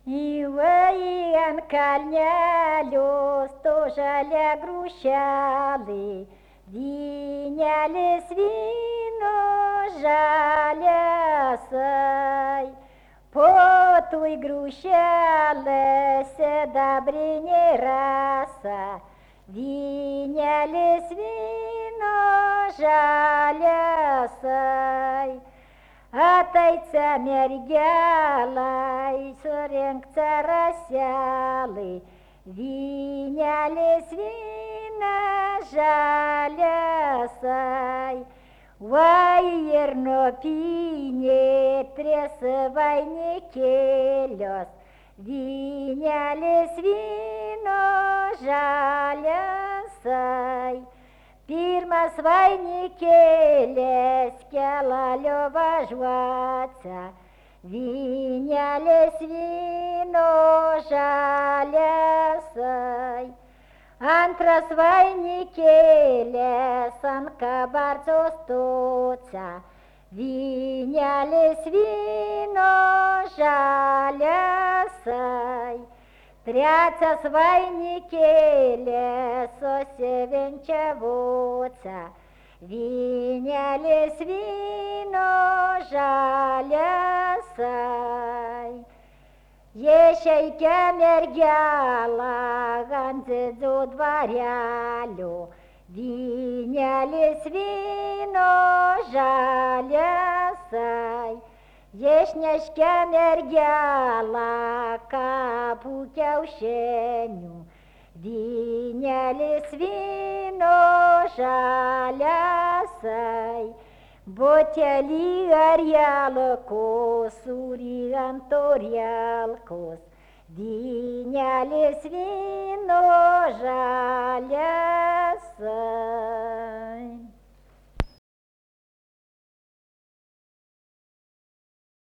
И ant kalnelio stožalia grūšelį, vynelis vyno žaliasai. Po tui grūšelė sidabrinė rasa, vynelis vyno žaliasai. Ateica mergelai, surinkta raselai, vynelis vyna žaliasai. Vai ir nupynė tris vainikėlios, vynelis vyno žaliasai. Pirmas vainikėlis kelalio važiuoca, vynelis vyno žaliasai. Antras vainikėlis ant kabarco stoca, vynelis vyno žaliasai. Trečias vainikėlis susivenčiavoca, vynelis vyno žaliasai. Išeikia mergela ant dzidzo dvarelio, vynelis vyno žaliasai. Išneškia mergela kapų kiaušinių, vynelis vyno žaliasai. Butelį arielkos, sūrį ant orielkos, vynelis vyno žaliasai.